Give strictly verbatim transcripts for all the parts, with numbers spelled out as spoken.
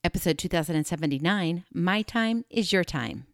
Episode two thousand seventy-nine, My Time is Your Time.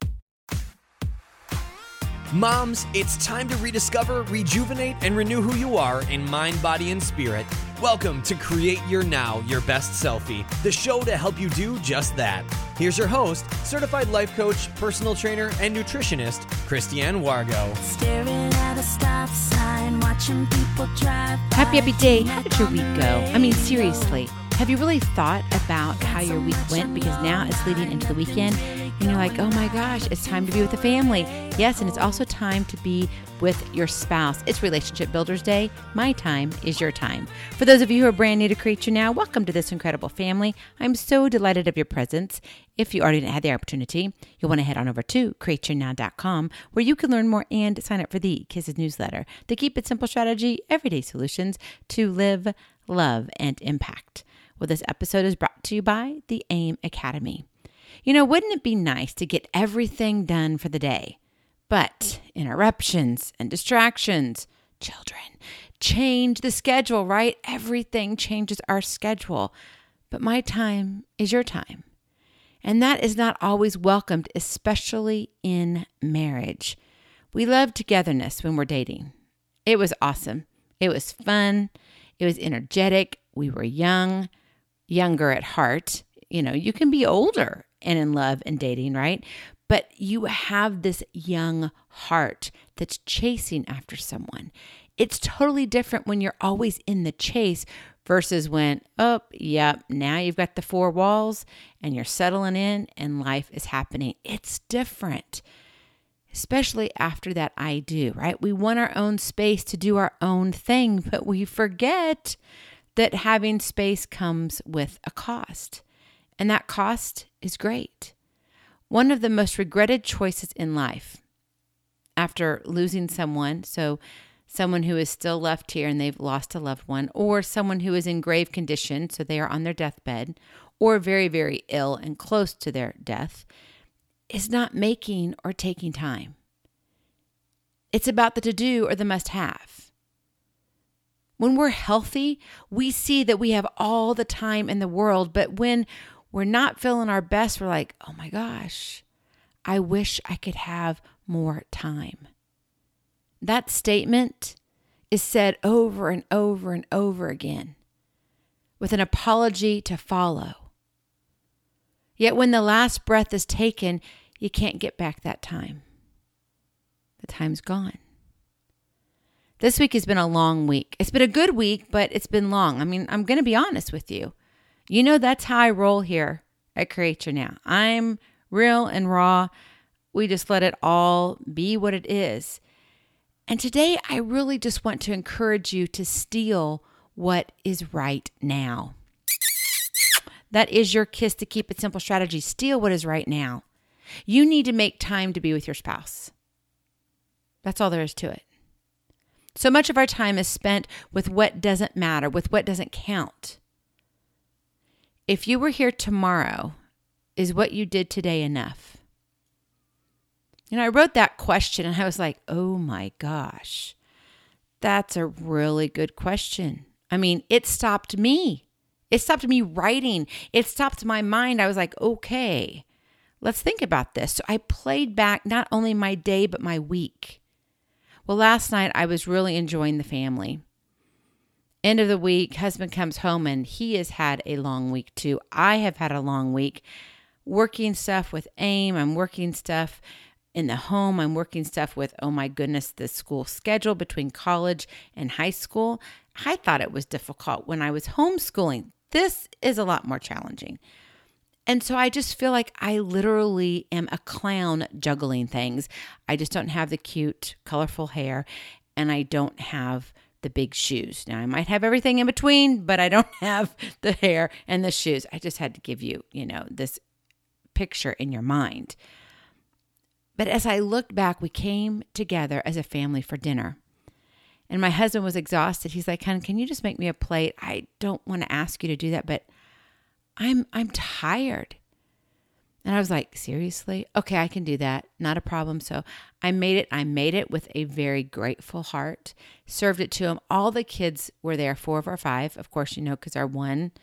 Moms, it's time to rediscover, rejuvenate, and renew who you are in mind, body, and spirit. Welcome to Create Your Now, Your Best Selfie, the show to help you do just that. Here's your host, certified life coach, personal trainer, and nutritionist, Christiane Wargo. Staring at a stop sign, watching people drive by. Happy, happy day. How did your week go? I mean, seriously, have you really thought about how your week went? Because now it's leading into the weekend, and you're like, oh my gosh, it's time to be with the family. Yes, and it's also time to be with your spouse. It's Relationship Builders Day. My time is your time. For those of you who are brand new to Create Your Now, welcome to this incredible family. I'm so delighted of your presence. If you already had the opportunity, you'll want to head on over to create your now dot com, where you can learn more and sign up for the Kisses newsletter, the Keep It Simple strategy, everyday solutions to live, love, and impact. Well, this episode is brought to you by the AIM Academy. You know, wouldn't it be nice to get everything done for the day? But interruptions and distractions, children, change the schedule, right? Everything changes our schedule. But my time is your time. And that is not always welcomed, especially in marriage. We love togetherness when we're dating. It was awesome. It was fun. It was energetic. We were young, younger at heart. You know, you can be older and in love and dating, right? But you have this young heart that's chasing after someone. It's totally different when you're always in the chase versus when, oh, yep, now you've got the four walls and you're settling in and life is happening. It's different, especially after that I do, right? We want our own space to do our own thing, but we forget that having space comes with a cost. And that cost is great. One of the most regretted choices in life after losing someone, so someone who is still left here and they've lost a loved one, or someone who is in grave condition, so they are on their deathbed, or very, very ill and close to their death, is not making or taking time. It's about the to-do or the must-have. When we're healthy, we see that we have all the time in the world, but when we're not feeling our best, we're like, oh my gosh, I wish I could have more time. That statement is said over and over and over again with an apology to follow. Yet when the last breath is taken, you can't get back that time. The time's gone. This week has been a long week. It's been a good week, but it's been long. I mean, I'm going to be honest with you. You know, that's how I roll here at Create Your Now. I'm real and raw. We just let it all be what it is. And today, I really just want to encourage you to steal what is right now. That is your Kiss to Keep It Simple strategy. Steal what is right now. You need to make time to be with your spouse. That's all there is to it. So much of our time is spent with what doesn't matter, with what doesn't count. If you were here tomorrow, is what you did today enough? You know, I wrote that question and I was like, oh my gosh, that's a really good question. I mean, it stopped me. It stopped me writing. It stopped my mind. I was like, okay, let's think about this. So I played back not only my day, but my week. Well, last night I was really enjoying the family. End of the week, husband comes home and he has had a long week too. I have had a long week working stuff with AIM. I'm working stuff in the home. I'm working stuff with, oh my goodness, the school schedule between college and high school. I thought it was difficult when I was homeschooling. This is a lot more challenging. And so I just feel like I literally am a clown juggling things. I just don't have the cute, colorful hair, and I don't have the big shoes. Now, I might have everything in between, but I don't have the hair and the shoes. I just had to give you, you know, this picture in your mind. But as I looked back, we came together as a family for dinner. And my husband was exhausted. He's like, "Hon, can you just make me a plate? I don't want to ask you to do that, but I'm I'm tired." And I was like, "Seriously? Okay, I can do that. Not a problem." So I made it. I made it with a very grateful heart, served it to him. All the kids were there, four of our five, of course, you know, because our one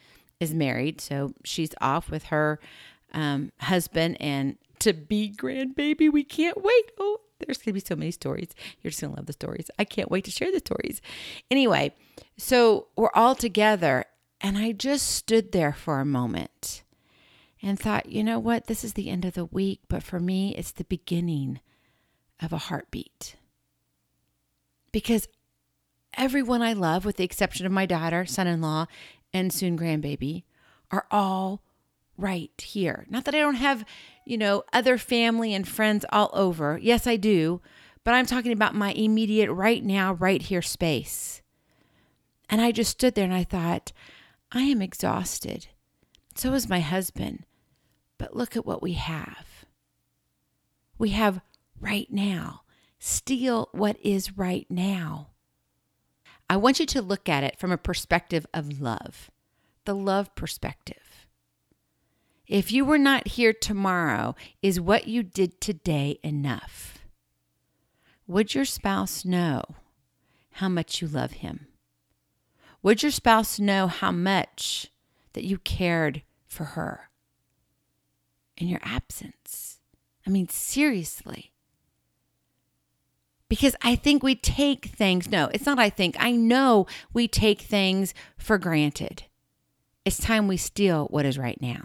is married, so she's off with her um, husband and to-be grandbaby. We can't wait. Oh, there's going to be so many stories. You're just going to love the stories. I can't wait to share the stories. Anyway, so we're all together, and I just stood there for a moment and thought, you know what? This is the end of the week, but for me, it's the beginning of a heartbeat. Because everyone I love, with the exception of my daughter, son-in-law, and soon grandbaby, are all right here. Not that I don't have, you know, other family and friends all over. Yes, I do. But I'm talking about my immediate right now, right here space. And I just stood there and I thought, I am exhausted. So is my husband. But look at what we have. We have right now. Steal what is right now. I want you to look at it from a perspective of love, the love perspective. If you were not here tomorrow, is what you did today enough? Would your spouse know how much you love him? Would your spouse know how much that you cared for her in your absence? I mean, seriously. Because I think we take things, no, it's not I think, I know we take things for granted. It's time we steal what is right now.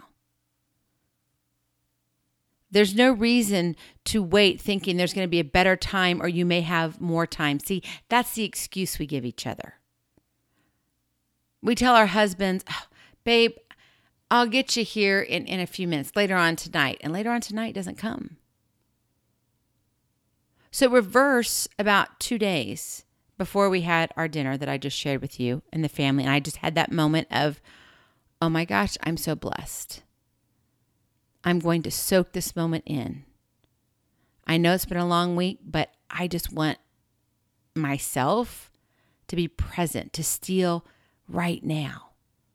There's no reason to wait thinking there's going to be a better time or you may have more time. See, that's the excuse we give each other. We tell our husbands, oh, babe, I'll get you here in, in a few minutes, later on tonight. And later on tonight doesn't come. So reverse about two days before we had our dinner that I just shared with you and the family. And I just had that moment of, oh my gosh, I'm so blessed. I'm going to soak this moment in. I know it's been a long week, but I just want myself to be present, to steal right now.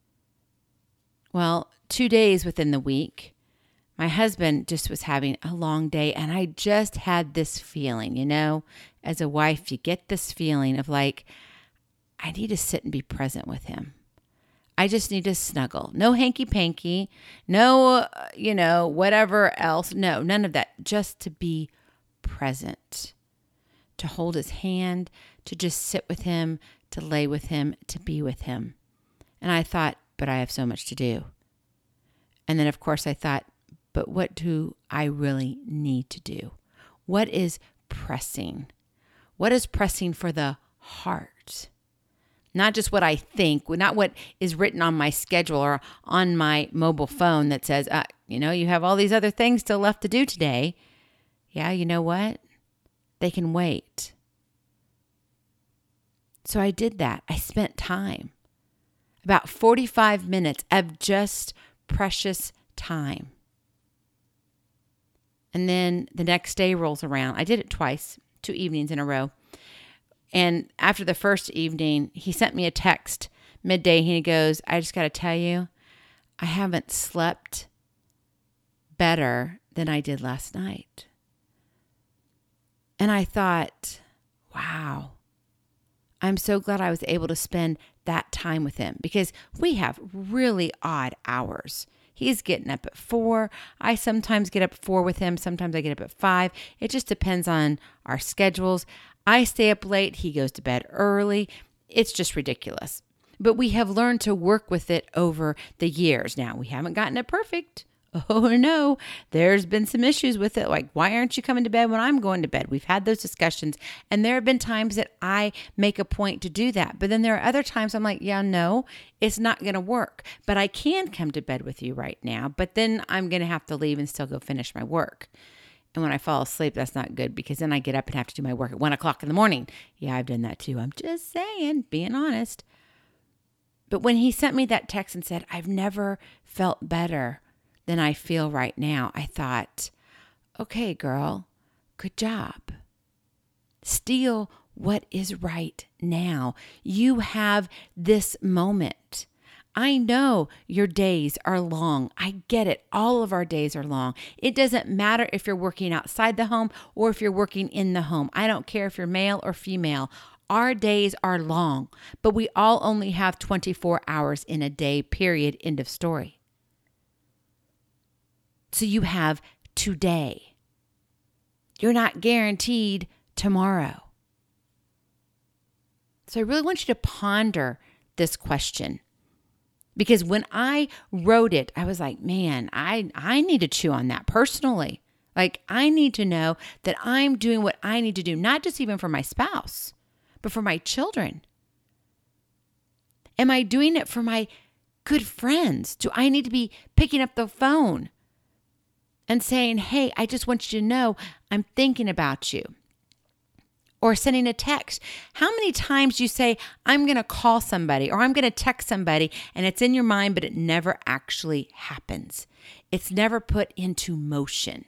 Well, two days within the week, my husband just was having a long day, and I just had this feeling, you know, as a wife, you get this feeling of like, I need to sit and be present with him. I just need to snuggle. No hanky-panky, no, uh, you know, whatever else. No, none of that. Just to be present, to hold his hand, to just sit with him, to lay with him, to be with him. And I thought, but I have so much to do. And then, of course, I thought, but what do I really need to do? What is pressing? What is pressing for the heart? Not just what I think, not what is written on my schedule or on my mobile phone that says, uh, you know, you have all these other things still left to do today. Yeah, you know what? They can wait. So I did that. I spent time, about forty-five minutes of just precious time. And then the next day rolls around. I did it twice, two evenings in a row. And after the first evening, he sent me a text midday. He goes, I just got to tell you, I haven't slept better than I did last night. And I thought, wow, I'm so glad I was able to spend that time with him because we have really odd hours. He's getting up at four. I sometimes get up at four with him. Sometimes I get up at five. It just depends on our schedules. I stay up late. He goes to bed early. It's just ridiculous. But we have learned to work with it over the years. Now, we haven't gotten it perfect. Oh, no. There's been some issues with it. Like, why aren't you coming to bed when I'm going to bed? We've had those discussions. And there have been times that I make a point to do that. But then there are other times I'm like, yeah, no, it's not going to work. But I can come to bed with you right now. But then I'm going to have to leave and still go finish my work. And when I fall asleep, that's not good because then I get up and have to do my work at one o'clock in the morning. Yeah, I've done that too. I'm just saying, being honest. But when he sent me that text and said, I've never felt better than I feel right now, I thought, okay, girl, good job. Steal what is right now. You have this moment. I know your days are long. I get it. All of our days are long. It doesn't matter if you're working outside the home or if you're working in the home. I don't care if you're male or female. Our days are long, but we all only have twenty-four hours in a day, period, end of story. So you have today. You're not guaranteed tomorrow. So I really want you to ponder this question. Because when I wrote it, I was like, man, I, I need to chew on that personally. Like, I need to know that I'm doing what I need to do, not just even for my spouse, but for my children. Am I doing it for my good friends? Do I need to be picking up the phone and saying, hey, I just want you to know I'm thinking about you? Or sending a text. How many times you say, I'm going to call somebody or I'm going to text somebody, and it's in your mind, but it never actually happens. It's never put into motion.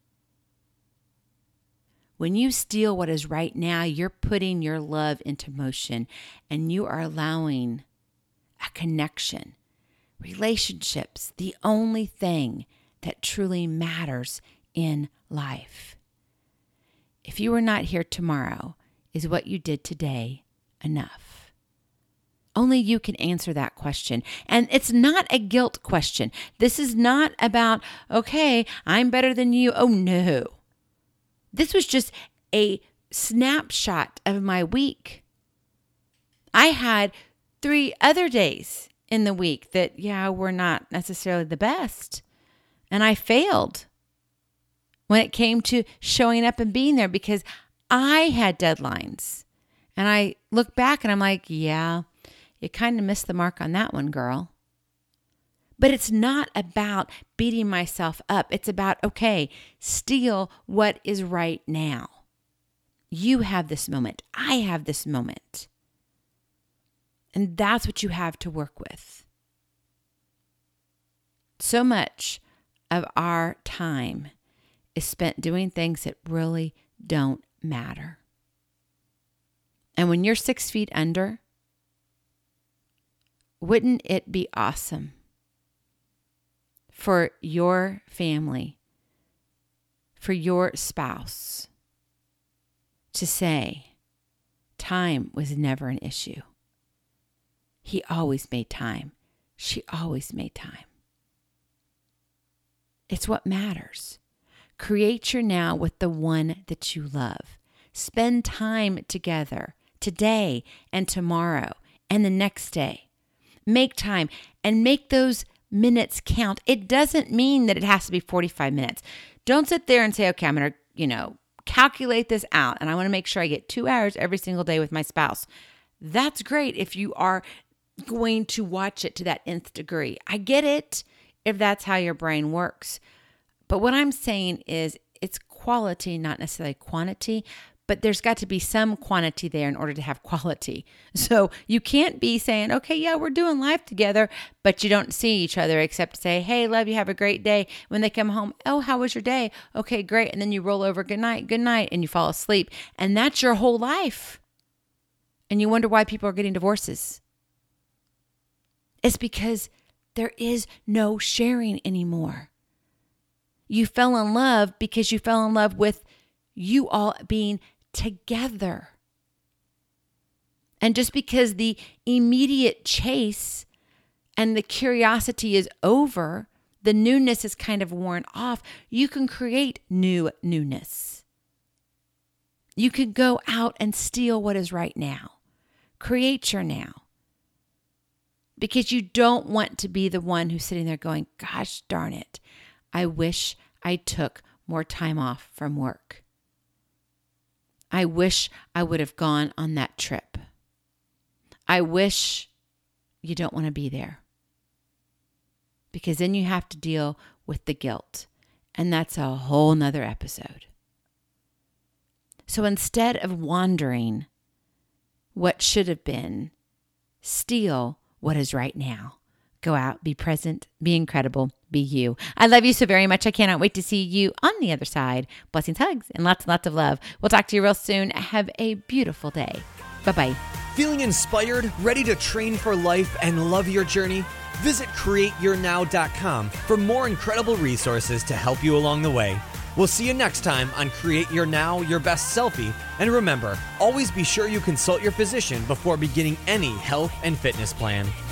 When you steal what is right now, you're putting your love into motion, and you are allowing a connection. Relationships, the only thing that truly matters in life. If you were not here tomorrow, is what you did today enough? Only you can answer that question. And it's not a guilt question. This is not about, okay, I'm better than you. Oh, no. This was just a snapshot of my week. I had three other days in the week that, yeah, were not necessarily the best. And I failed when it came to showing up and being there because I had deadlines. And I look back and I'm like, yeah, you kind of missed the mark on that one, girl. But it's not about beating myself up. It's about, okay, steal what is right now. You have this moment. I have this moment. And that's what you have to work with. So much of our time is spent doing things that really don't matter. And when you're six feet under, wouldn't it be awesome for your family, for your spouse, to say, time was never an issue. He always made time. She always made time. It's what matters. Create your now with the one that you love. Spend time together today and tomorrow and the next day. Make time and make those minutes count. It doesn't mean that it has to be forty-five minutes. Don't sit there and say, okay, I'm going to, you know, calculate this out and I want to make sure I get two hours every single day with my spouse. That's great if you are going to watch it to that nth degree. I get it if that's how your brain works. But what I'm saying is it's quality, not necessarily quantity, but there's got to be some quantity there in order to have quality. So you can't be saying, okay, yeah, we're doing life together, but you don't see each other except to say, hey, love you, have a great day. When they come home, oh, how was your day? Okay, great. And then you roll over, good night, good night, and you fall asleep. And that's your whole life. And you wonder why people are getting divorces. It's because there is no sharing anymore. You fell in love because you fell in love with you all being together. And just because the immediate chase and the curiosity is over, the newness is kind of worn off, you can create new newness. You can go out and steal what is right now. Create your now. Because you don't want to be the one who's sitting there going, gosh darn it, I wish I took more time off from work. I wish I would have gone on that trip. I wish you don't want to be there. Because then you have to deal with the guilt. And that's a whole nother episode. So instead of wandering what should have been, steal what is right now. Go out, be present, be incredible, be you. I love you so very much. I cannot wait to see you on the other side. Blessings, hugs, and lots and lots of love. We'll talk to you real soon. Have a beautiful day. Bye-bye. Feeling inspired, ready to train for life, and love your journey? Visit create your now dot com for more incredible resources to help you along the way. We'll see you next time on Create Your Now, Your Best Selfie. And remember, always be sure you consult your physician before beginning any health and fitness plan.